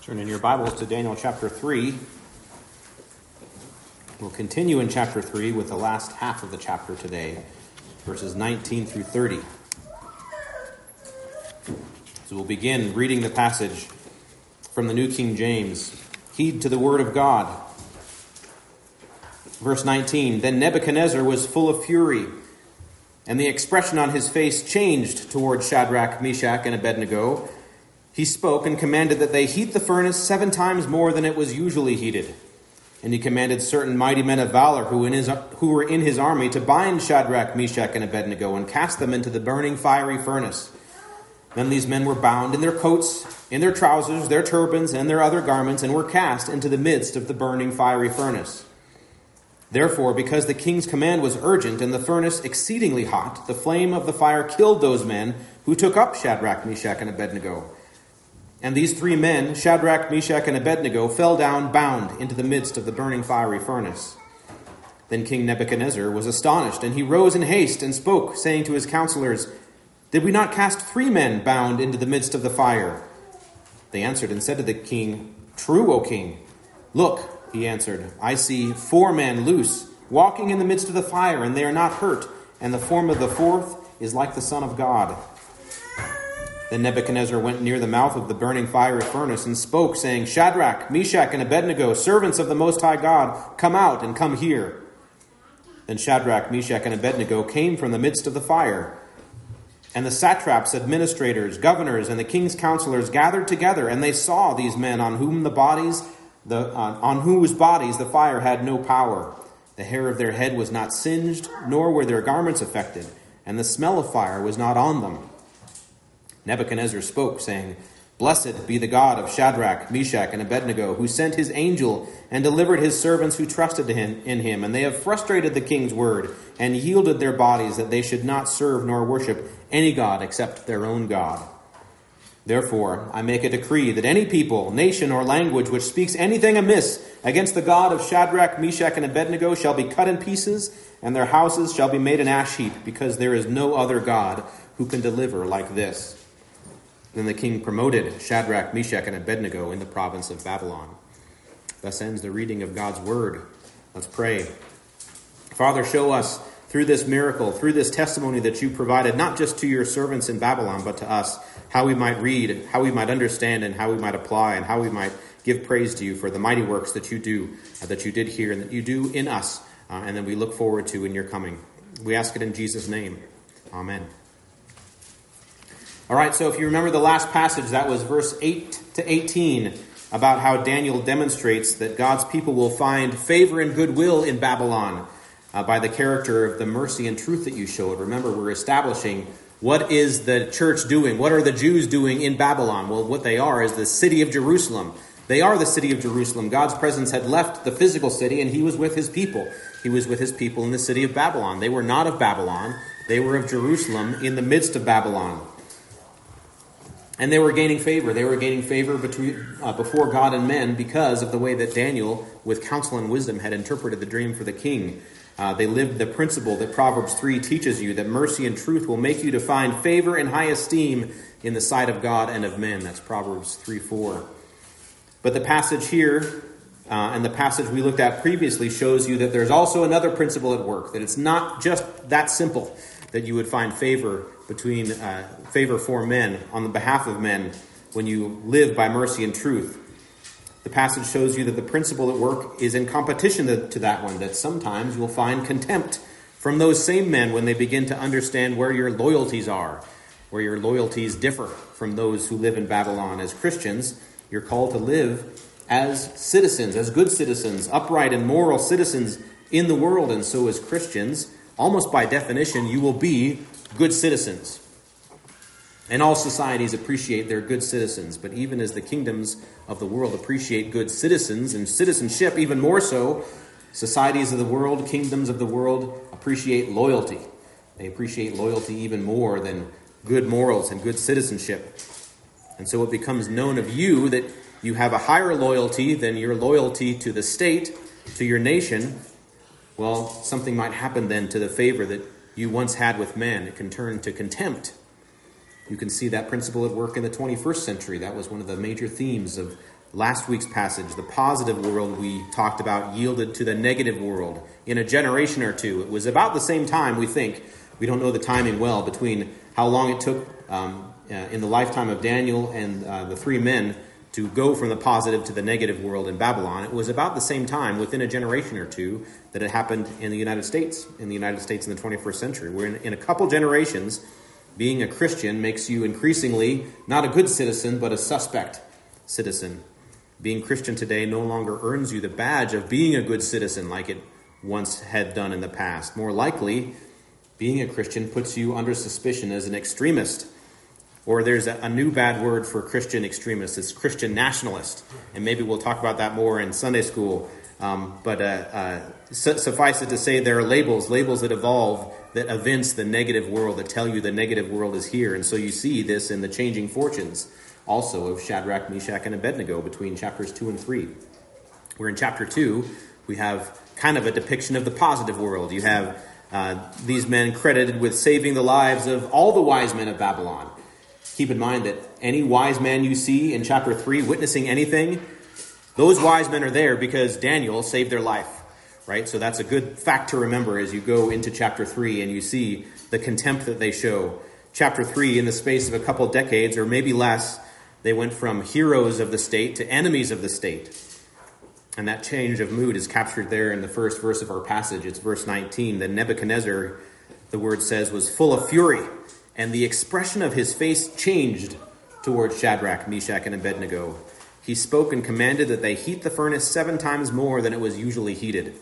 Turn in your Bibles to Daniel chapter 3. We'll continue in chapter 3 with the last half of the chapter today, verses 19 through 30. So we'll begin reading the passage from the New King James. Heed to the word of God. Verse 19, Then Nebuchadnezzar was full of fury, and the expression on his face changed toward Shadrach, Meshach, and Abednego. He spoke and commanded that they heat the furnace 7 times more than it was usually heated. And he commanded certain mighty men of valor who were in his army to bind Shadrach, Meshach, and Abednego and cast them into the burning fiery furnace. Then these men were bound in their coats, in their trousers, their turbans, and their other garments, and were cast into the midst of the burning fiery furnace. Therefore, because the king's command was urgent and the furnace exceedingly hot, the flame of the fire killed those men who took up Shadrach, Meshach, and Abednego. And these 3 men, Shadrach, Meshach, and Abednego, fell down bound into the midst of the burning fiery furnace. Then King Nebuchadnezzar was astonished, and he rose in haste and spoke, saying to his counselors, Did we not cast 3 men bound into the midst of the fire? They answered and said to the king, True, O king. Look, he answered, I see 4 men loose, walking in the midst of the fire, and they are not hurt, and the form of the 4th is like the Son of God. Then Nebuchadnezzar went near the mouth of the burning fiery furnace and spoke, saying, Shadrach, Meshach, and Abednego, servants of the Most High God, come out and come here. Then Shadrach, Meshach, and Abednego came from the midst of the fire. And the satraps, administrators, governors, and the king's counselors gathered together, and they saw these men on whose bodies the fire had no power. The hair of their head was not singed, nor were their garments affected, and the smell of fire was not on them. Nebuchadnezzar spoke, saying, Blessed be the God of Shadrach, Meshach, and Abednego, who sent his angel and delivered his servants who trusted in him. And they have frustrated the king's word and yielded their bodies that they should not serve nor worship any god except their own God. Therefore, I make a decree that any people, nation, or language which speaks anything amiss against the God of Shadrach, Meshach, and Abednego shall be cut in pieces, and their houses shall be made an ash heap, because there is no other God who can deliver like this. Then the king promoted Shadrach, Meshach, and Abednego in the province of Babylon. Thus ends the reading of God's word. Let's pray. Father, show us through this miracle, through this testimony that you provided, not just to your servants in Babylon, but to us, how we might read, how we might understand, and how we might apply, and how we might give praise to you for the mighty works that you do, that you did here, and that you do in us, and that we look forward to in your coming. We ask it in Jesus' name. Amen. All right, so if you remember the last passage, that was verse 8 to 18, about how Daniel demonstrates that God's people will find favor and goodwill in Babylon by the character of the mercy and truth that you showed. Remember, we're establishing what is the church doing? What are the Jews doing in Babylon? Well, what they are is the city of Jerusalem. They are the city of Jerusalem. God's presence had left the physical city, and he was with his people. He was with his people in the city of Babylon. They were not of Babylon. They were of Jerusalem in the midst of Babylon. And they were gaining favor. They were gaining favor before God and men because of the way that Daniel, with counsel and wisdom, had interpreted the dream for the king. They lived the principle that Proverbs 3 teaches you, that mercy and truth will make you to find favor and high esteem in the sight of God and of men. That's Proverbs 3:4. But the passage here and the passage we looked at previously shows you that there's also another principle at work, that it's not just that simple, that you would find favor for men on the behalf of men when you live by mercy and truth. The passage shows you that the principle at work is in competition to that one, that sometimes you'll find contempt from those same men when they begin to understand where your loyalties are, where your loyalties differ from those who live in Babylon. As Christians, you're called to live as citizens, as good citizens, upright and moral citizens in the world. And so as Christians, almost by definition, you will be good citizens. And all societies appreciate their good citizens, but even as the kingdoms of the world appreciate good citizens and citizenship, even more so, societies of the world, kingdoms of the world appreciate loyalty. They appreciate loyalty even more than good morals and good citizenship. And so it becomes known of you that you have a higher loyalty than your loyalty to the state, to your nation. Well, something might happen then to the favor that you once had with men. It can turn to contempt. You can see that principle at work in the 21st century. That was one of the major themes of last week's passage, the positive world we talked about yielded to the negative world in a generation or two. It was about the same time, we think. We don't know the timing well between how long it took in the lifetime of Daniel and the three men to go from the positive to the negative world in Babylon. It was about the same time, within a generation or two, that it happened in the United States in the 21st century. We're in a couple generations, being a Christian makes you increasingly not a good citizen, but a suspect citizen. Being Christian today no longer earns you the badge of being a good citizen like it once had done in the past. More likely, being a Christian puts you under suspicion as an extremist. Or there's a new bad word for Christian extremist. It's Christian nationalist. And maybe we'll talk about that more in Sunday school. Suffice it to say there are labels that evolve that evince the negative world, that tell you the negative world is here. And so you see this in the changing fortunes also of Shadrach, Meshach, and Abednego between chapters 2 and 3. Where in chapter 2, we have kind of a depiction of the positive world. You have these men credited with saving the lives of all the wise men of Babylon. Keep in mind that any wise man you see in chapter 3 witnessing anything, those wise men are there because Daniel saved their life, right? So that's a good fact to remember as you go into chapter 3 and you see the contempt that they show. Chapter 3, in the space of a couple decades, or maybe less, they went from heroes of the state to enemies of the state. And that change of mood is captured there in the first verse of our passage. It's verse 19. That Nebuchadnezzar, the word says, was full of fury, and the expression of his face changed towards Shadrach, Meshach, and Abednego. He spoke and commanded that they heat the furnace 7 times more than it was usually heated.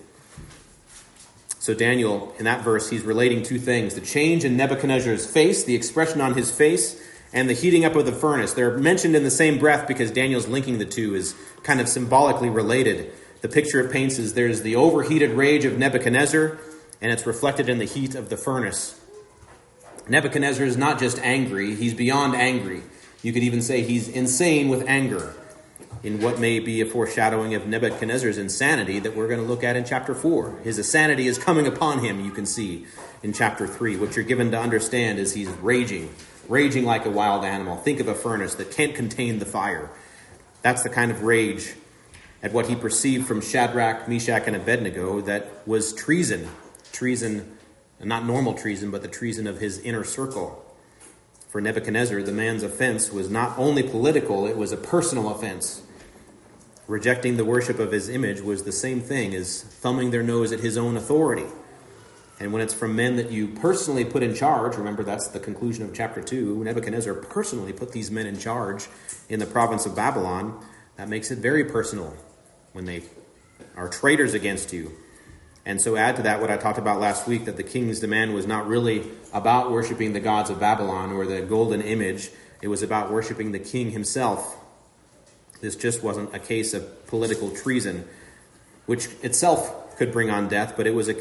So Daniel, in that verse, he's relating two things. The change in Nebuchadnezzar's face, the expression on his face, and the heating up of the furnace. They're mentioned in the same breath because Daniel's linking the two is kind of symbolically related. The picture it paints is there's the overheated rage of Nebuchadnezzar, and it's reflected in the heat of the furnace. Nebuchadnezzar is not just angry, he's beyond angry. You could even say he's insane with anger in what may be a foreshadowing of Nebuchadnezzar's insanity that we're going to look at in chapter 4. His insanity is coming upon him, you can see in chapter 3. What you're given to understand is he's raging like a wild animal. Think of a furnace that can't contain the fire. That's the kind of rage at what he perceived from Shadrach, Meshach, and Abednego that was treason. Treason, not normal treason, but the treason of his inner circle. For Nebuchadnezzar, the man's offense was not only political, it was a personal offense. Rejecting the worship of his image was the same thing as thumbing their nose at his own authority. And when it's from men that you personally put in charge, remember that's the conclusion of chapter 2, Nebuchadnezzar personally put these men in charge in the province of Babylon. That makes it very personal when they are traitors against you. And so add to that what I talked about last week, that the king's demand was not really about worshiping the gods of Babylon or the golden image. It was about worshiping the king himself. This just wasn't a case of political treason, which itself could bring on death, but it was a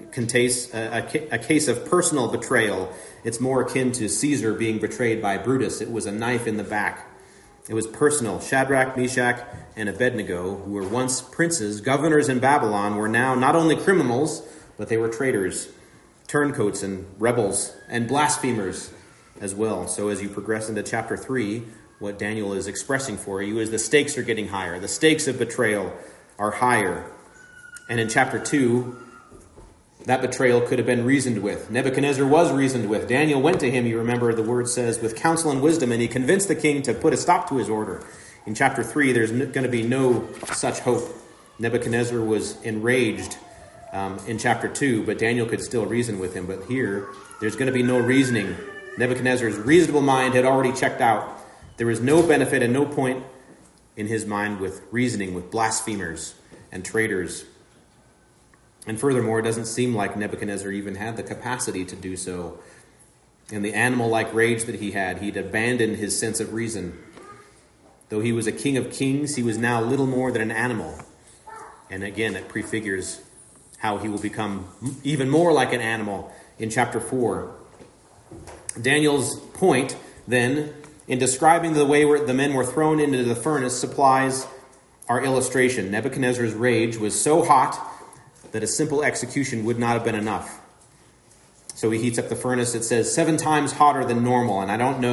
case of personal betrayal. It's more akin to Caesar being betrayed by Brutus. It was a knife in the back. It was personal. Shadrach, Meshach, and Abednego, who were once princes, governors in Babylon, were now not only criminals, but they were traitors, turncoats and rebels, and blasphemers as well. So as you progress into chapter 3, what Daniel is expressing for you is the stakes are getting higher. The stakes of betrayal are higher. And in chapter 2, that betrayal could have been reasoned with. Nebuchadnezzar was reasoned with. Daniel went to him, you remember the word says, with counsel and wisdom, and he convinced the king to put a stop to his order. In chapter 3, there's going to be no such hope. Nebuchadnezzar was enraged in chapter 2, but Daniel could still reason with him. But here, there's going to be no reasoning. Nebuchadnezzar's reasonable mind had already checked out. There was no benefit and no point in his mind with reasoning with blasphemers and traitors. And furthermore, it doesn't seem like Nebuchadnezzar even had the capacity to do so. In the animal-like rage that he had, he'd abandoned his sense of reason. Though he was a king of kings, he was now little more than an animal. And again, it prefigures how he will become even more like an animal in chapter 4. Daniel's point, then, in describing the way the men were thrown into the furnace, supplies our illustration. Nebuchadnezzar's rage was so hot that a simple execution would not have been enough. So he heats up the furnace. It says 7 times hotter than normal. And I don't know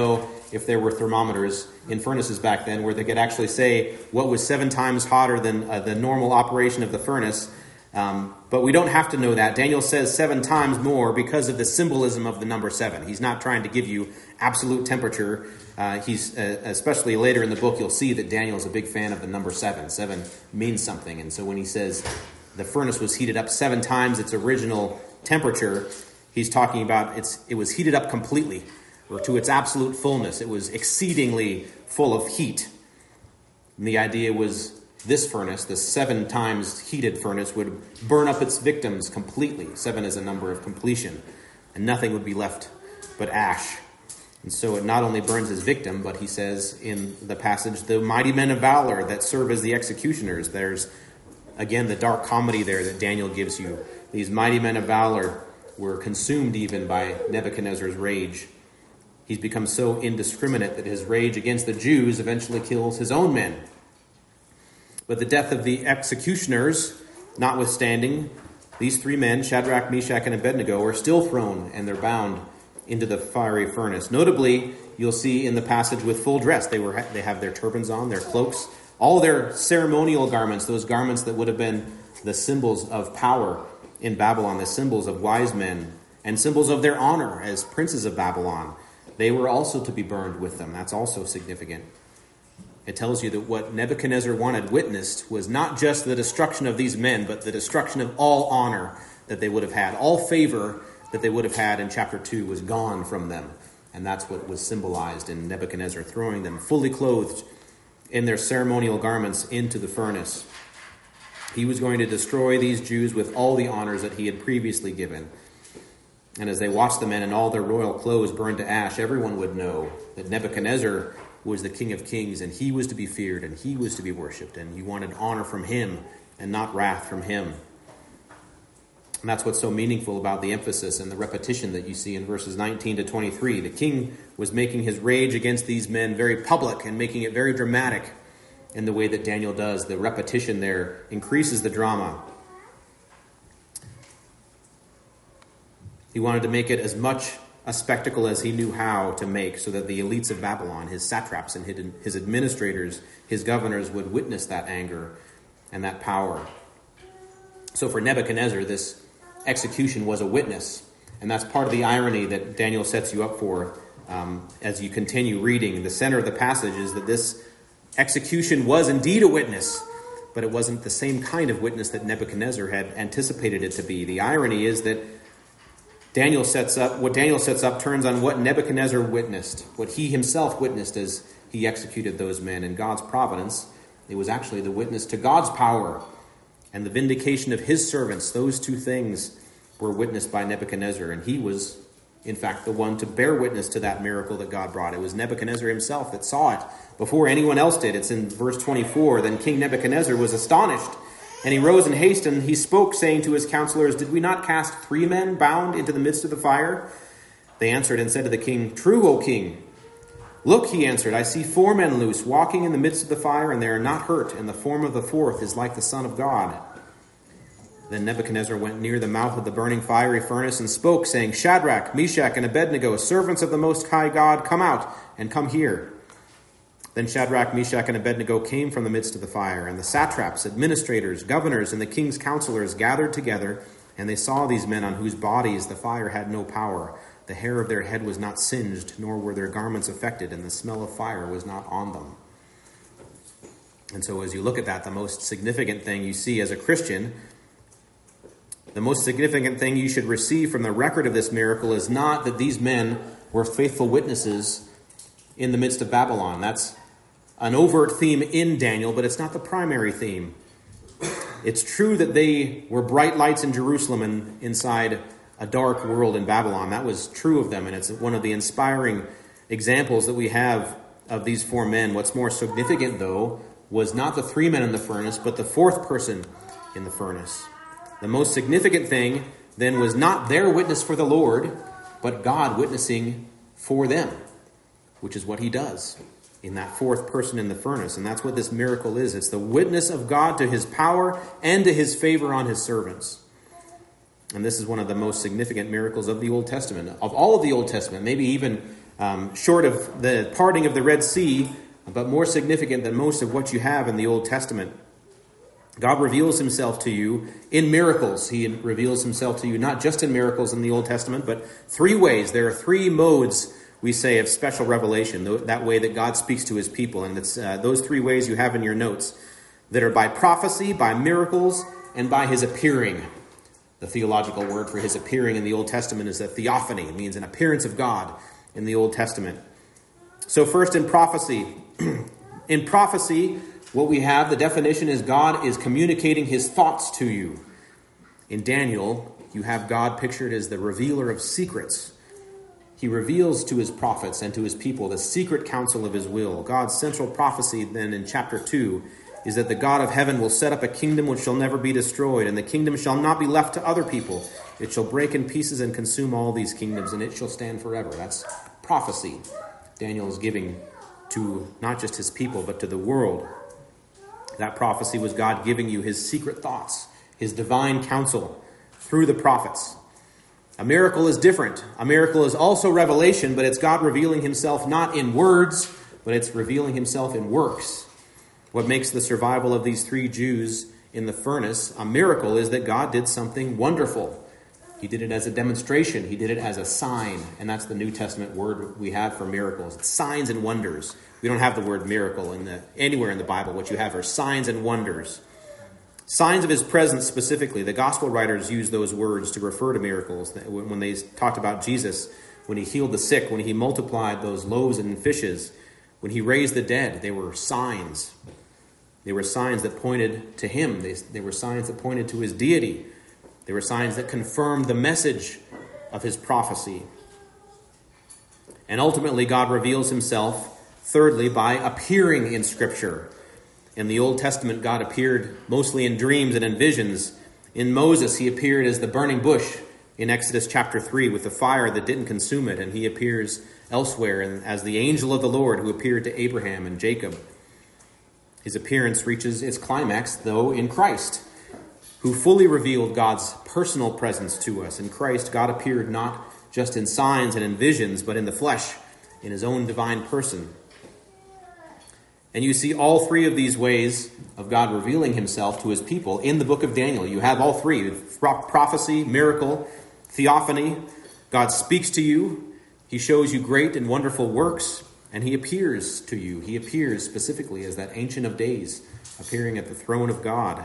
if there were thermometers in furnaces back then where they could actually say what was 7 times hotter than the normal operation of the furnace. But we don't have to know that. Daniel says 7 times more because of the symbolism of the number 7. He's not trying to give you absolute temperature. He's especially later in the book, you'll see that Daniel is a big fan of the number 7. 7 means something. And so when he says the furnace was heated up 7 times its original temperature, he's talking about it was heated up completely, or to its absolute fullness. It was exceedingly full of heat. And the idea was this furnace, the 7 times heated furnace, would burn up its victims completely. 7 is a number of completion, and nothing would be left but ash. And so it not only burns his victim, but he says in the passage, the mighty men of valor that serve as the executioners. There's, again, the dark comedy there that Daniel gives you. These mighty men of valor were consumed even by Nebuchadnezzar's rage. He's become so indiscriminate that his rage against the Jews eventually kills his own men. But the death of the executioners, notwithstanding, these 3 men, Shadrach, Meshach, and Abednego, are still thrown, and they're bound into the fiery furnace. Notably, you'll see in the passage with full dress. They have their turbans on, their cloaks, all their ceremonial garments, those garments that would have been the symbols of power in Babylon, the symbols of wise men, and symbols of their honor as princes of Babylon. They were also to be burned with them. That's also significant. It tells you that what Nebuchadnezzar wanted witnessed was not just the destruction of these men, but the destruction of all honor that they would have had. All favor that they would have had in chapter 2 was gone from them. And that's what was symbolized in Nebuchadnezzar throwing them fully clothed in their ceremonial garments into the furnace. He was going to destroy these Jews with all the honors that he had previously given. And as they watched the men in all their royal clothes burned to ash, everyone would know that Nebuchadnezzar was the King of Kings, and he was to be feared, and he was to be worshipped, and you wanted honor from him and not wrath from him. And that's what's so meaningful about the emphasis and the repetition that you see in verses 19 to 23. The king was making his rage against these men very public and making it very dramatic in the way that Daniel does. The repetition there increases the drama. He wanted to make it as much a spectacle as he knew how to make, so that the elites of Babylon, his satraps and his administrators, his governors, would witness that anger and that power. So for Nebuchadnezzar, this execution was a witness. And that's part of the irony that Daniel sets you up for as you continue reading. The center of the passage is that this execution was indeed a witness, but it wasn't the same kind of witness that Nebuchadnezzar had anticipated it to be. The irony is that what Daniel sets up turns on what Nebuchadnezzar witnessed, what he himself witnessed as he executed those men. In God's providence, it was actually the witness to God's power and the vindication of his servants. Those two things were witnessed by Nebuchadnezzar, and he was, in fact, the one to bear witness to that miracle that God brought. It was Nebuchadnezzar himself that saw it before anyone else did. It's in verse 24. Then King Nebuchadnezzar was astonished, and he rose in haste, and he spoke, saying to his counselors, "Did we not cast 3 men bound into the midst of the fire?" They answered and said to the king, "True, O king." "Look," he answered, "I see 4 men loose, walking in the midst of the fire, and they are not hurt, and the form of the 4th is like the Son of God." Then Nebuchadnezzar went near the mouth of the burning fiery furnace and spoke, saying, "Shadrach, Meshach, and Abednego, servants of the Most High God, come out and come here." Then Shadrach, Meshach, and Abednego came from the midst of the fire, and the satraps, administrators, governors, and the king's counselors gathered together, and they saw these men on whose bodies the fire had no power. The hair of their head was not singed, nor were their garments affected, and the smell of fire was not on them. And so as you look at that, the most significant thing you see as a Christian, the most significant thing you should receive from the record of this miracle is not that these men were faithful witnesses in the midst of Babylon. That's an overt theme in Daniel, but it's not the primary theme. It's true that they were bright lights in Jerusalem and inside a dark world in Babylon. That was true of them, and it's one of the inspiring examples that we have of these 4 men. What's more significant, though, was not the 3 men in the furnace, but the 4th person in the furnace. The most significant thing, then, was not their witness for the Lord, but God witnessing for them, which is what he does in that 4th person in the furnace. And that's what this miracle is. It's the witness of God to his power and to his favor on his servants. And this is one of the most significant miracles of the Old Testament, of all of the Old Testament, maybe even short of the parting of the Red Sea, but more significant than most of what you have in the Old Testament. God reveals himself to you in miracles. He reveals himself to you not just in miracles in the Old Testament, but three ways. There are three modes, we say, of special revelation, that way that God speaks to his people. And it's those three ways you have in your notes, that are by prophecy, by miracles, and by his appearing. The theological word for his appearing in the Old Testament is a theophany. It means an appearance of God in the Old Testament. So first in prophecy. In prophecy, what we have, the definition is God is communicating his thoughts to you. In Daniel, you have God pictured as the revealer of secrets. He reveals to his prophets and to his people the secret counsel of his will. God's central prophecy then in chapter 2 is that the God of heaven will set up a kingdom which shall never be destroyed, and the kingdom shall not be left to other people. It shall break in pieces and consume all these kingdoms, and it shall stand forever. That's prophecy Daniel is giving to not just his people, but to the world. That prophecy was God giving you his secret thoughts, his divine counsel through the prophets. A miracle is different. A miracle is also revelation, but it's God revealing himself not in words, but it's revealing himself in works. What makes the survival of these three Jews in the furnace a miracle is that God did something wonderful. He did it as a demonstration. He did it as a sign. And that's the New Testament word we have for miracles. It's signs and wonders. We don't have the word miracle anywhere in the Bible. What you have are signs and wonders. Signs of his presence specifically. The gospel writers use those words to refer to miracles. When they talked about Jesus, when he healed the sick, when he multiplied those loaves and fishes, when he raised the dead, they were signs. They were signs that pointed to him. They were signs that pointed to his deity. They were signs that confirmed the message of his prophecy. And ultimately, God reveals himself, thirdly, by appearing in Scripture. In the Old Testament, God appeared mostly in dreams and in visions. In Moses, he appeared as the burning bush in Exodus chapter 3 with the fire that didn't consume it. And he appears elsewhere as the angel of the Lord who appeared to Abraham and Jacob. His appearance reaches its climax, though, in Christ, who fully revealed God's personal presence to us. In Christ, God appeared not just in signs and in visions, but in the flesh, in his own divine person. And you see all three of these ways of God revealing himself to his people in the book of Daniel. You have all three: prophecy, miracle, theophany. God speaks to you. He shows you great and wonderful works, and he appears to you. He appears specifically as that Ancient of Days, appearing at the throne of God.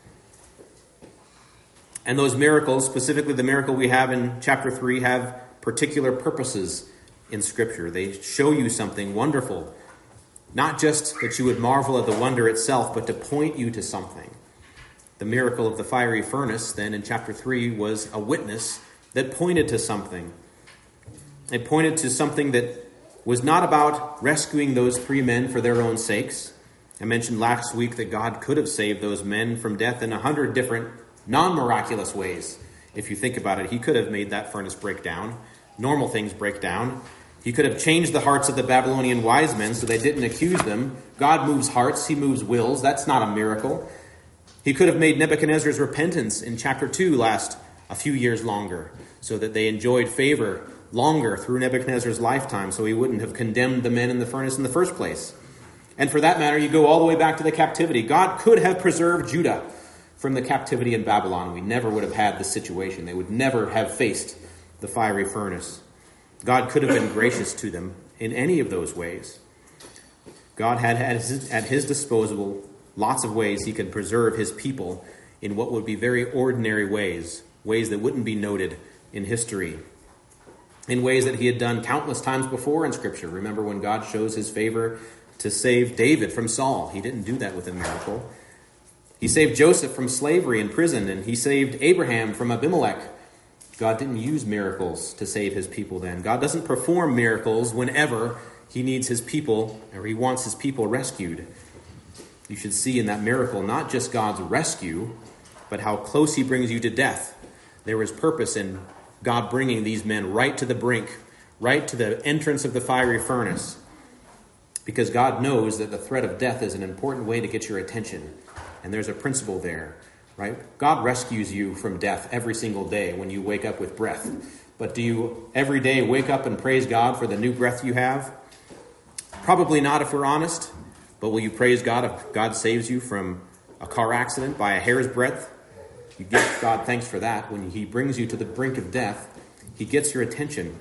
And those miracles, specifically the miracle we have in chapter 3, have particular purposes in Scripture. They show you something wonderful. Not just that you would marvel at the wonder itself, but to point you to something. The miracle of the fiery furnace, then, in chapter 3, was a witness that pointed to something. It pointed to something that was not about rescuing those three men for their own sakes. I mentioned last week that God could have saved those men from death in 100 different non-miraculous ways. If you think about it, he could have made that furnace break down. Normal things break down. He could have changed the hearts of the Babylonian wise men so they didn't accuse them. God moves hearts, he moves wills. That's not a miracle. He could have made Nebuchadnezzar's repentance in chapter 2 last a few years longer so that they enjoyed favor longer through Nebuchadnezzar's lifetime so he wouldn't have condemned the men in the furnace in the first place. And for that matter, you go all the way back to the captivity. God could have preserved Judah from the captivity in Babylon. We never would have had this situation. They would never have faced the fiery furnace. God could have been gracious to them in any of those ways. God had at his disposal lots of ways he could preserve his people in what would be very ordinary ways, ways that wouldn't be noted in history, in ways that he had done countless times before in Scripture. Remember when God shows his favor to save David from Saul? He didn't do that with a miracle. He saved Joseph from slavery in prison, and he saved Abraham from Abimelech. God didn't use miracles to save his people then. God doesn't perform miracles whenever he needs his people, or he wants his people rescued. You should see in that miracle not just God's rescue, but how close he brings you to death. There was purpose in God bringing these men right to the brink, right to the entrance of the fiery furnace, because God knows that the threat of death is an important way to get your attention. And there's a principle there, right? God rescues you from death every single day when you wake up with breath. but do you every day wake up and praise God for the new breath you have? Probably not if we're honest, but will you praise God if God saves you from a car accident by a hair's breadth? You give God thanks for that. When he brings you to the brink of death, he gets your attention.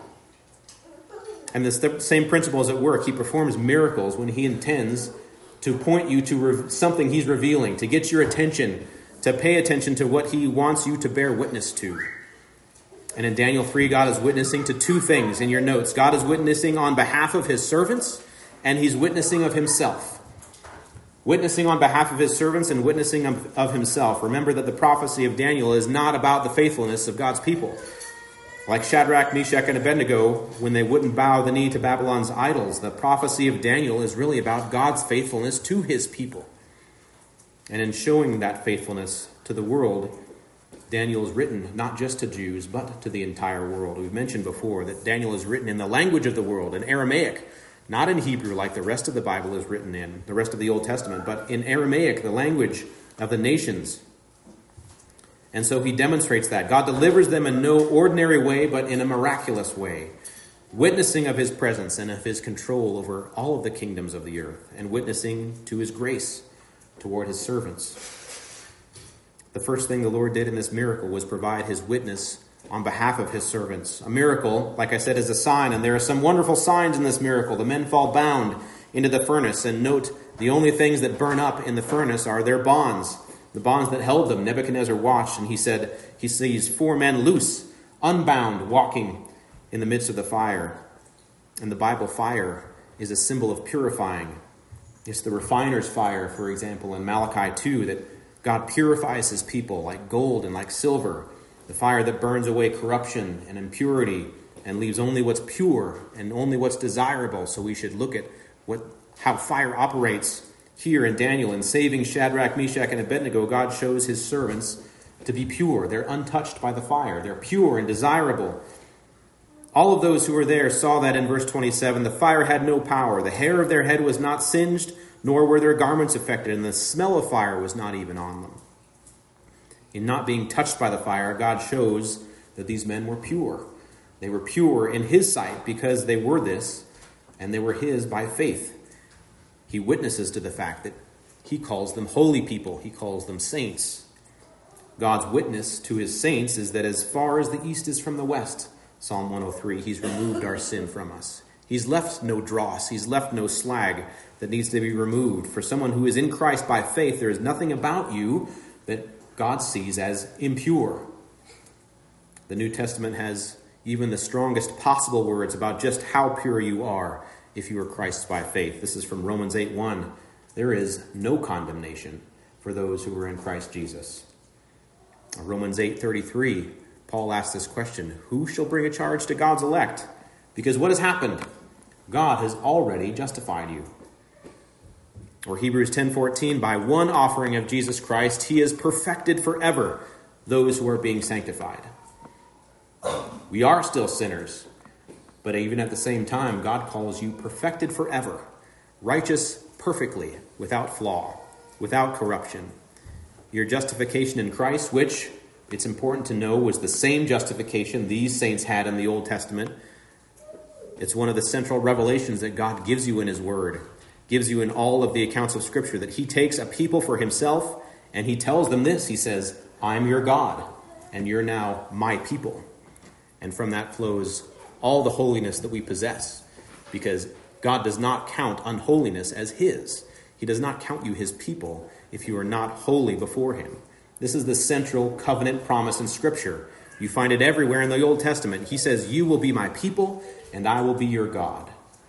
And the same principle is at work. He performs miracles when he intends to point you to something he's revealing, to get your attention, to pay attention to what he wants you to bear witness to. And in Daniel 3, God is witnessing to two things in your notes. God is witnessing on behalf of his servants, and he's witnessing of himself. Witnessing on behalf of his servants and witnessing of himself. Remember that the prophecy of Daniel is not about the faithfulness of God's people. Like Shadrach, Meshach, and Abednego, when they wouldn't bow the knee to Babylon's idols, the prophecy of Daniel is really about God's faithfulness to his people. And in showing that faithfulness to the world, Daniel is written not just to Jews, but to the entire world. We've mentioned before that Daniel is written in the language of the world, in Aramaic, not in Hebrew like the rest of the Bible is written in, the rest of the Old Testament, but in Aramaic, the language of the nations. And so he demonstrates that. God delivers them in no ordinary way, but in a miraculous way, witnessing of his presence and of his control over all of the kingdoms of the earth, and witnessing to his grace toward his servants. The first thing the Lord did in this miracle was provide his witness on behalf of his servants. A miracle, like I said, is a sign, and there are some wonderful signs in this miracle. The men fall bound into the furnace, and note, the only things that burn up in the furnace are their bonds. The bonds that held them. Nebuchadnezzar watched, and he said he sees 4 men loose, unbound, walking in the midst of the fire. And the Bible fire is a symbol of purifying. It's the refiner's fire, for example, in Malachi 2, that God purifies his people like gold and like silver. The fire that burns away corruption and impurity and leaves only what's pure and only what's desirable. So we should look at how fire operates here in Daniel. In saving Shadrach, Meshach, and Abednego, God shows his servants to be pure. They're untouched by the fire. They're pure and desirable. All of those who were there saw that in verse 27. The fire had no power. The hair of their head was not singed, nor were their garments affected, and the smell of fire was not even on them. In not being touched by the fire, God shows that these men were pure. They were pure in his sight because they were this, and they were his by faith. He witnesses to the fact that he calls them holy people. He calls them saints. God's witness to his saints is that as far as the east is from the west, Psalm 103, he's removed our sin from us. He's left no dross. He's left no slag that needs to be removed. For someone who is in Christ by faith, there is nothing about you that God sees as impure. The New Testament has even the strongest possible words about just how pure you are if you are Christ's by faith. This is from Romans 8:1. There is no condemnation for those who are in Christ Jesus. Romans 8:33, Paul asks this question, who shall bring a charge to God's elect? Because what has happened? God has already justified you. Or Hebrews 10:14, by one offering of Jesus Christ, he has perfected forever those who are being sanctified. We are still sinners, but even at the same time, God calls you perfected forever, righteous perfectly, without flaw, without corruption. Your justification in Christ, which, it's important to know, was the same justification these saints had in the Old Testament. It's one of the central revelations that God gives you in his word, gives you in all of the accounts of Scripture, that he takes a people for himself and he tells them this. He says, I'm your God and you're now my people. And from that flows all the holiness that we possess, because God does not count unholiness as his. He does not count you his people if you are not holy before him. This is the central covenant promise in Scripture. You find it everywhere in the Old Testament. He says, you will be my people and I will be your God.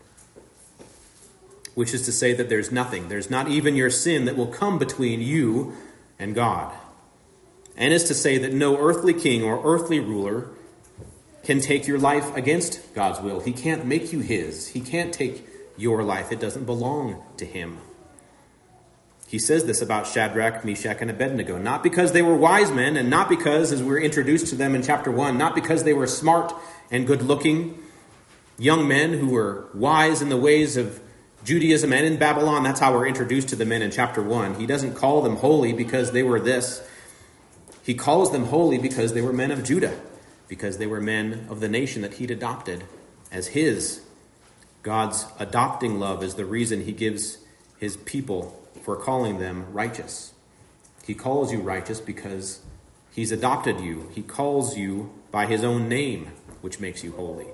Which is to say that there's not even your sin that will come between you and God. And is to say that no earthly king or earthly ruler can take your life against God's will. He can't make you his. He can't take your life. It doesn't belong to him. He says this about Shadrach, Meshach, and Abednego, not because they were wise men, and not because, as we're introduced to them in chapter 1, not because they were smart and good-looking young men who were wise in the ways of Judaism and in Babylon. That's how we're introduced to the men in chapter 1. He doesn't call them holy because they were this. He calls them holy because they were men of Judah, because they were men of the nation that he'd adopted as his. God's adopting love is the reason he gives his people for calling them righteous. He calls you righteous because he's adopted you. He calls you by his own name, which makes you holy.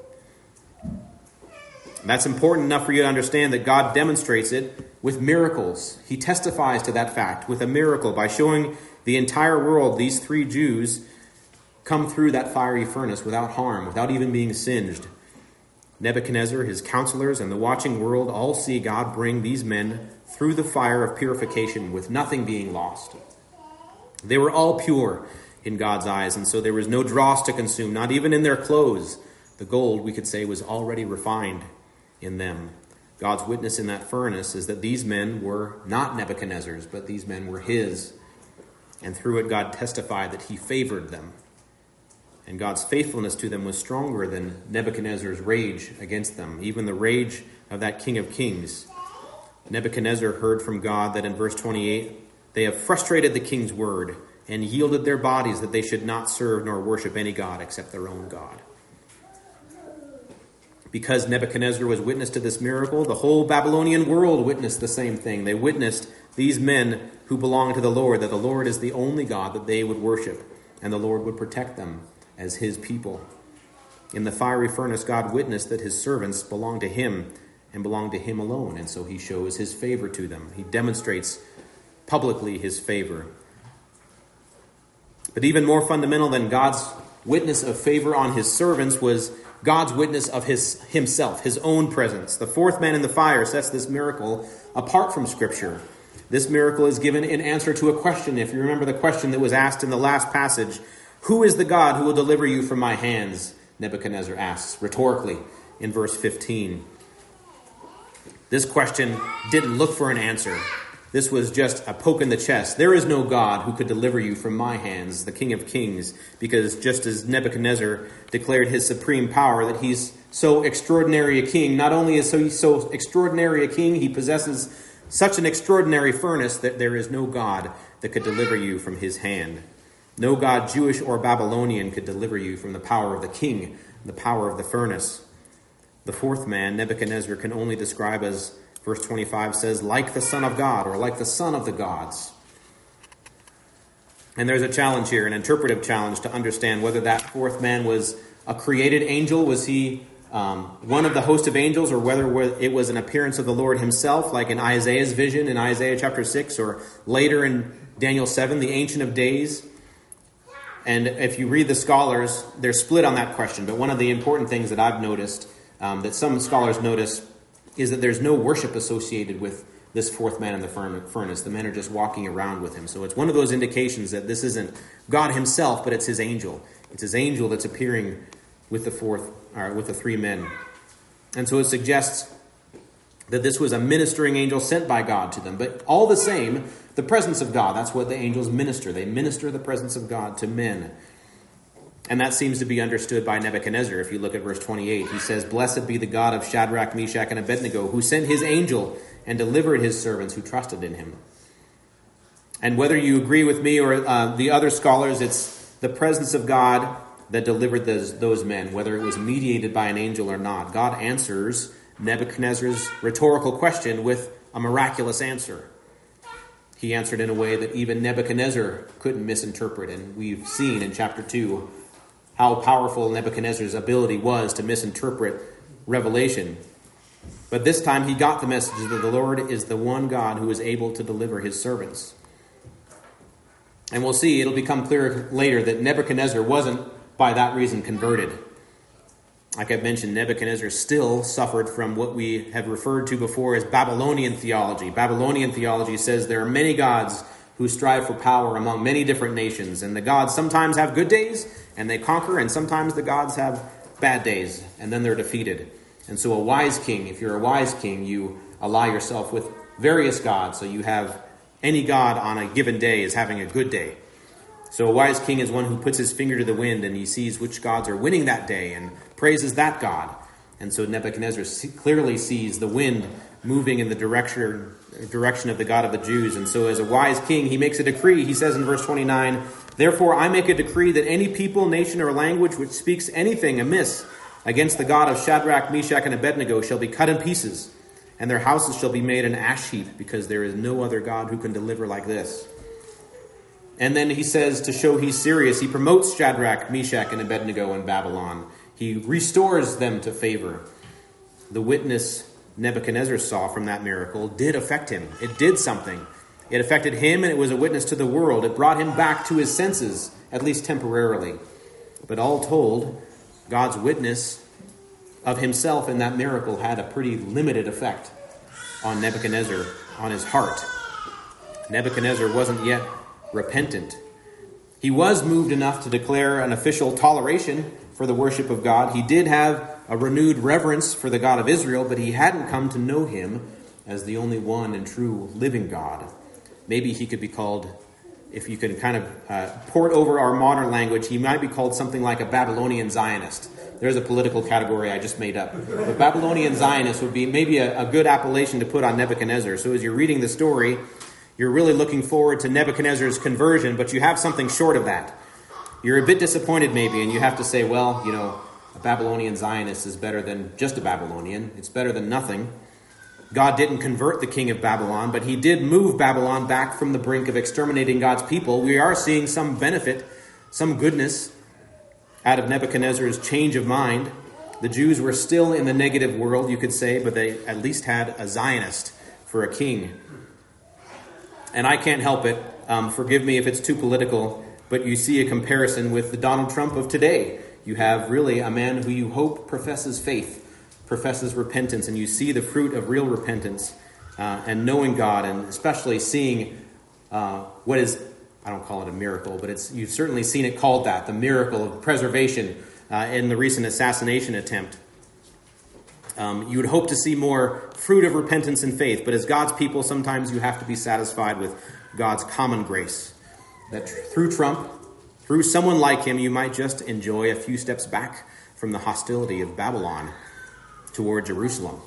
That's important enough for you to understand that God demonstrates it with miracles. He testifies to that fact with a miracle by showing the entire world these 3 Jews come through that fiery furnace without harm, without even being singed. Nebuchadnezzar, his counselors, and the watching world all see God bring these men through the fire of purification with nothing being lost. They were all pure in God's eyes, and so there was no dross to consume, not even in their clothes. The gold, we could say, was already refined in them. God's witness in that furnace is that these men were not Nebuchadnezzar's, but these men were his. And through it, God testified that he favored them. And God's faithfulness to them was stronger than Nebuchadnezzar's rage against them, even the rage of that King of Kings. Nebuchadnezzar heard from God that in verse 28, they have frustrated the king's word and yielded their bodies that they should not serve nor worship any god except their own God. Because Nebuchadnezzar was witness to this miracle, the whole Babylonian world witnessed the same thing. They witnessed these men who belong to the Lord, that the Lord is the only God that they would worship, and the Lord would protect them as his people. In the fiery furnace, God witnessed that his servants belonged to him and belonged to him alone, and so he shows his favor to them. He demonstrates publicly his favor. But even more fundamental than God's witness of favor on his servants was God's witness of himself, his own presence. The 4th man in the fire sets this miracle apart from Scripture. This miracle is given in answer to a question. If you remember the question that was asked in the last passage, who is the God who will deliver you from my hands? Nebuchadnezzar asks rhetorically in verse 15. This question didn't look for an answer. This was just a poke in the chest. There is no God who could deliver you from my hands, the King of Kings, because just as Nebuchadnezzar declared his supreme power, that he's so extraordinary a king, not only is he so extraordinary a king, he possesses such an extraordinary furnace that there is no God that could deliver you from his hand. No God, Jewish or Babylonian, could deliver you from the power of the king, the power of the furnace. The 4th man, Nebuchadnezzar, can only describe as, verse 25 says, like the Son of God, or like the Son of the gods. And there's a challenge here, an interpretive challenge, to understand whether that 4th man was a created angel. Was he one of the host of angels, or whether it was an appearance of the Lord himself, like in Isaiah's vision in Isaiah chapter 6, or later in Daniel 7, the Ancient of Days. And if you read the scholars, they're split on that question. But one of the important things that I've noticed, that some scholars notice, is that there's no worship associated with this 4th man in the furnace. The men are just walking around with him. So it's one of those indications that this isn't God himself, but it's his angel. It's his angel that's appearing with the 3 men. And so it suggests that this was a ministering angel sent by God to them. But all the same, the presence of God, that's what the angels minister. They minister the presence of God to men. And that seems to be understood by Nebuchadnezzar. If you look at verse 28, he says, "Blessed be the God of Shadrach, Meshach, and Abednego, who sent his angel and delivered his servants who trusted in him." And whether you agree with me or the other scholars, it's the presence of God that delivered those men, whether it was mediated by an angel or not. God answers Nebuchadnezzar's rhetorical question with a miraculous answer. He answered in a way that even Nebuchadnezzar couldn't misinterpret. And we've seen in chapter 2 how powerful Nebuchadnezzar's ability was to misinterpret Revelation. But this time he got the message that the Lord is the one God who is able to deliver his servants. And we'll see, it'll become clear later that Nebuchadnezzar wasn't by that reason converted. Like I've mentioned, Nebuchadnezzar still suffered from what we have referred to before as Babylonian theology. Babylonian theology says there are many gods who strive for power among many different nations. And the gods sometimes have good days and they conquer, and sometimes the gods have bad days and then they're defeated. And so a wise king, if you're a wise king, you ally yourself with various gods. So you have any god on a given day is having a good day. So a wise king is one who puts his finger to the wind and he sees which gods are winning that day and praises that god. And so Nebuchadnezzar clearly sees the wind moving in the direction of the God of the Jews. And so as a wise king, he makes a decree. He says in verse 29, "Therefore I make a decree that any people, nation, or language which speaks anything amiss against the God of Shadrach, Meshach, and Abednego shall be cut in pieces, and their houses shall be made an ash heap, because there is no other God who can deliver like this." And then he says, to show he's serious, he promotes Shadrach, Meshach, and Abednego in Babylon. He restores them to favor. The witness Nebuchadnezzar saw from that miracle did affect him. It did something. It affected him, and it was a witness to the world. It brought him back to his senses, at least temporarily. But all told, God's witness of himself in that miracle had a pretty limited effect on Nebuchadnezzar, on his heart. Nebuchadnezzar wasn't yet repentant. He was moved enough to declare an official toleration for the worship of God. He did have a renewed reverence for the God of Israel, but he hadn't come to know him as the only one and true living God. Maybe he could be called, if you can kind of port over our modern language, he might be called something like a Babylonian Zionist. There's a political category I just made up. The Babylonian Zionist would be maybe a good appellation to put on Nebuchadnezzar. So as you're reading the story, you're really looking forward to Nebuchadnezzar's conversion, but you have something short of that. You're a bit disappointed maybe, and you have to say, well, a Babylonian Zionist is better than just a Babylonian. It's better than nothing. God didn't convert the king of Babylon, but he did move Babylon back from the brink of exterminating God's people. We are seeing some benefit, some goodness out of Nebuchadnezzar's change of mind. The Jews were still in the negative world, you could say, but they at least had a Zionist for a king. And I can't help it. Forgive me if it's too political, but you see a comparison with the Donald Trump of today. You have really a man who you hope professes faith, professes repentance, and you see the fruit of real repentance and knowing God, and especially seeing what is, I don't call it a miracle, but you've certainly seen it called that, the miracle of preservation in the recent assassination attempt. You would hope to see more fruit of repentance and faith, but as God's people, sometimes you have to be satisfied with God's common grace. That through Trump, through someone like him, you might just enjoy a few steps back from the hostility of Babylon toward Jerusalem.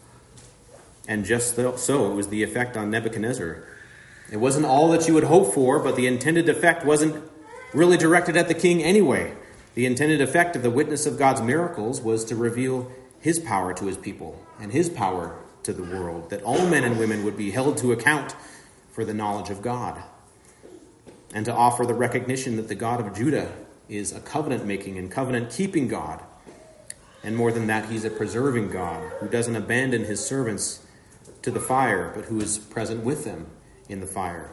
And just so, it was the effect on Nebuchadnezzar. It wasn't all that you would hope for, but the intended effect wasn't really directed at the king anyway. The intended effect of the witness of God's miracles was to reveal his power to his people and his power to the world, that all men and women would be held to account for the knowledge of God, and to offer the recognition that the God of Judah is a covenant-making and covenant-keeping God. And more than that, he's a preserving God who doesn't abandon his servants to the fire, but who is present with them in the fire.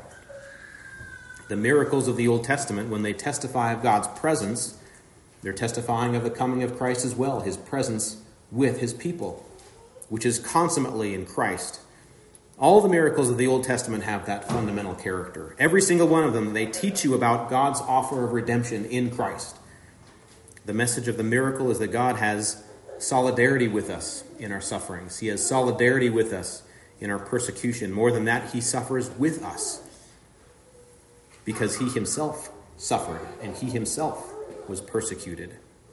The miracles of the Old Testament, when they testify of God's presence, they're testifying of the coming of Christ as well, his presence with his people, which is consummately in Christ. All the miracles of the Old Testament have that fundamental character. Every single one of them, they teach you about God's offer of redemption in Christ. The message of the miracle is that God has solidarity with us in our sufferings. He has solidarity with us in our persecution. More than that, he suffers with us because he himself suffered and he himself was persecuted.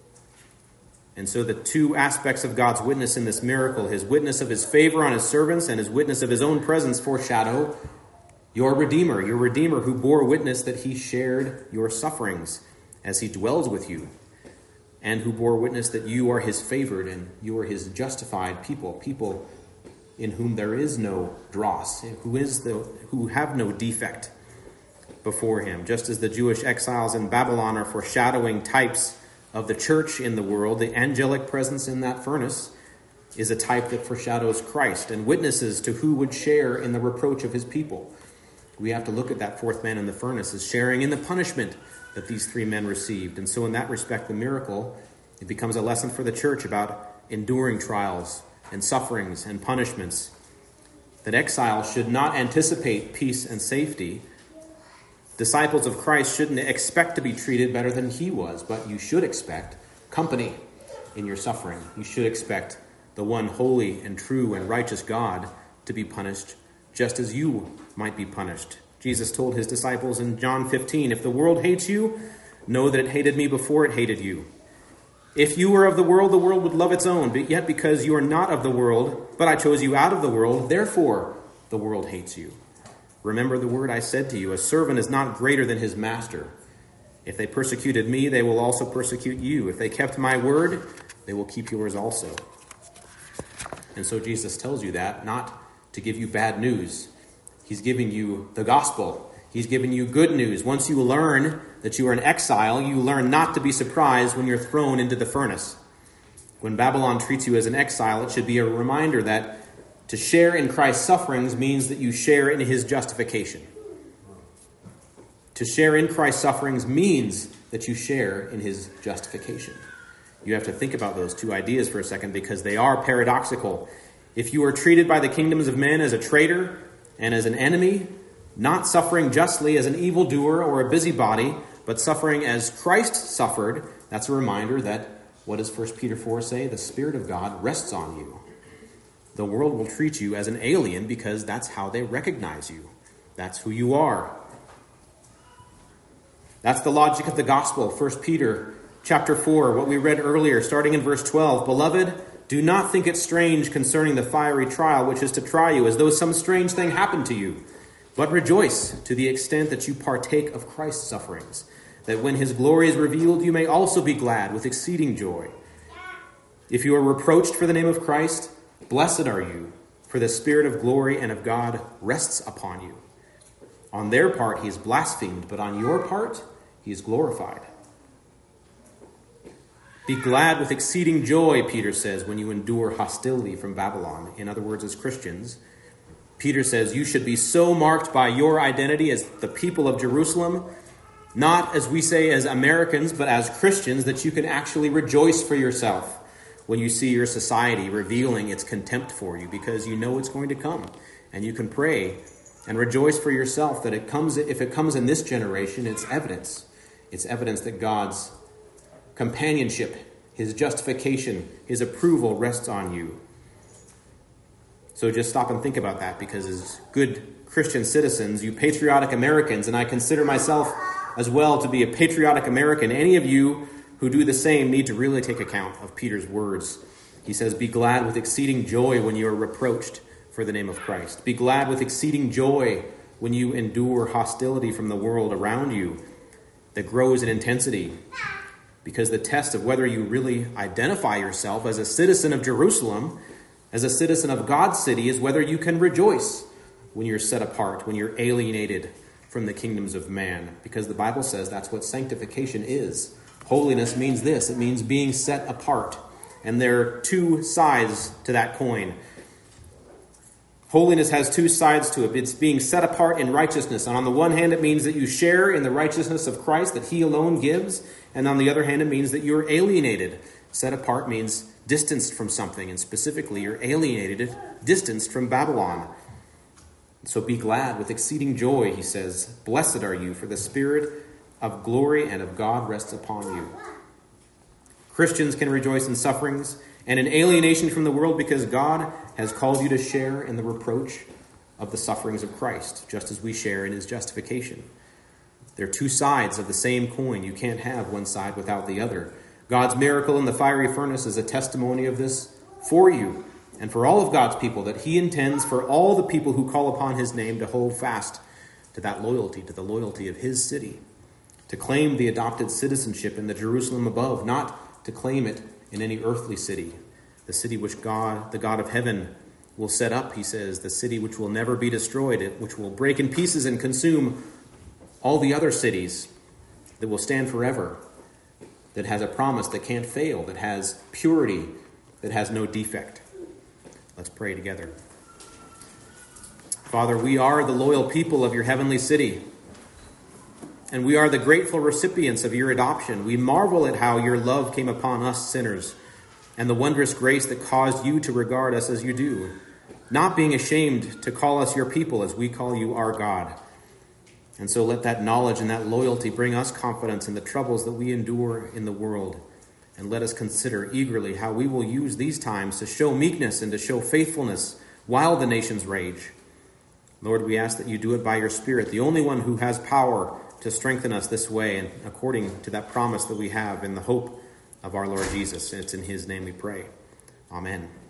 And so the two aspects of God's witness in this miracle, his witness of his favor on his servants and his witness of his own presence, foreshadow your Redeemer who bore witness that he shared your sufferings as he dwells with you, and who bore witness that you are his favored and you are his justified people in whom there is no dross, who have no defect before him. Just as the Jewish exiles in Babylon are foreshadowing types of the church in the world, the angelic presence in that furnace is a type that foreshadows Christ and witnesses to who would share in the reproach of his people. We have to look at that fourth man in the furnace as sharing in the punishment that these three men received. And so in that respect, the miracle, it becomes a lesson for the church about enduring trials and sufferings and punishments. That exiles should not anticipate peace and safety. Disciples of Christ shouldn't expect to be treated better than he was, but you should expect company in your suffering. You should expect the one holy and true and righteous God to be punished just as you might be punished. Jesus told his disciples in John 15, "If the world hates you, know that it hated me before it hated you. If you were of the world would love its own. But yet because you are not of the world, but I chose you out of the world, therefore the world hates you. Remember the word I said to you, a servant is not greater than his master. If they persecuted me, they will also persecute you. If they kept my word, they will keep yours also. And so Jesus tells you that, not to give you bad news. He's giving you the gospel. He's giving you good news. Once you learn that you are in exile, you learn not to be surprised when you're thrown into the furnace. When Babylon treats you as an exile, it should be a reminder that to share in Christ's sufferings means that you share in his justification. To share in Christ's sufferings means that you share in his justification. You have to think about those two ideas for a second because they are paradoxical. If you are treated by the kingdoms of men as a traitor and as an enemy, not suffering justly as an evildoer or a busybody, but suffering as Christ suffered, that's a reminder that, what does 1 Peter 4 say? The Spirit of God rests on you. The world will treat you as an alien because that's how they recognize you. That's who you are. That's the logic of the gospel. 1 Peter chapter 4, what we read earlier, starting in verse 12. Beloved, do not think it strange concerning the fiery trial which is to try you, as though some strange thing happened to you. But rejoice to the extent that you partake of Christ's sufferings, that when his glory is revealed, you may also be glad with exceeding joy. If you are reproached for the name of Christ, blessed are you, for the Spirit of glory and of God rests upon you. On their part he is blasphemed, but on your part he is glorified. Be glad with exceeding joy, Peter says, when you endure hostility from Babylon. In other words, as Christians, Peter says you should be so marked by your identity as the people of Jerusalem, not as we say as Americans, but as Christians, that you can actually rejoice for yourself when you see your society revealing its contempt for you, because you know it's going to come. And you can pray and rejoice for yourself that if it comes in this generation, it's evidence. It's evidence that God's companionship, his justification, his approval rests on you. So just stop and think about that, because as good Christian citizens, you patriotic Americans, and I consider myself as well to be a patriotic American, any of you who do the same need to really take account of Peter's words. He says, be glad with exceeding joy when you are reproached for the name of Christ. Be glad with exceeding joy when you endure hostility from the world around you that grows in intensity. Because the test of whether you really identify yourself as a citizen of Jerusalem, as a citizen of God's city, is whether you can rejoice when you're set apart, when you're alienated from the kingdoms of man. Because the Bible says that's what sanctification is. Holiness means this. It means being set apart. And there are two sides to that coin. Holiness has two sides to it. It's being set apart in righteousness. And on the one hand, it means that you share in the righteousness of Christ that he alone gives. And on the other hand, it means that you're alienated. Set apart means distanced from something. And specifically, you're alienated, distanced from Babylon. So be glad with exceeding joy, he says. Blessed are you, for the Spirit of glory and of God rests upon you. Christians can rejoice in sufferings and in alienation from the world because God has called you to share in the reproach of the sufferings of Christ, just as we share in his justification. There are two sides of the same coin. You can't have one side without the other. God's miracle in the fiery furnace is a testimony of this for you and for all of God's people, that he intends for all the people who call upon his name to hold fast to that loyalty, to the loyalty of his city, to claim the adopted citizenship in the Jerusalem above, not to claim it in any earthly city, the city which God, the God of heaven, will set up, he says, the city which will never be destroyed, which will break in pieces and consume all the other cities, that will stand forever, that has a promise that can't fail, that has purity, that has no defect. Let's pray together. Father, we are the loyal people of your heavenly city, and we are the grateful recipients of your adoption. We marvel at how your love came upon us sinners, and the wondrous grace that caused you to regard us as you do, not being ashamed to call us your people as we call you our God. And so let that knowledge and that loyalty bring us confidence in the troubles that we endure in the world. And let us consider eagerly how we will use these times to show meekness and to show faithfulness while the nations rage. Lord, we ask that you do it by your Spirit, the only one who has power to strengthen us this way and according to that promise that we have in the hope of our Lord Jesus. And it's in his name we pray. Amen.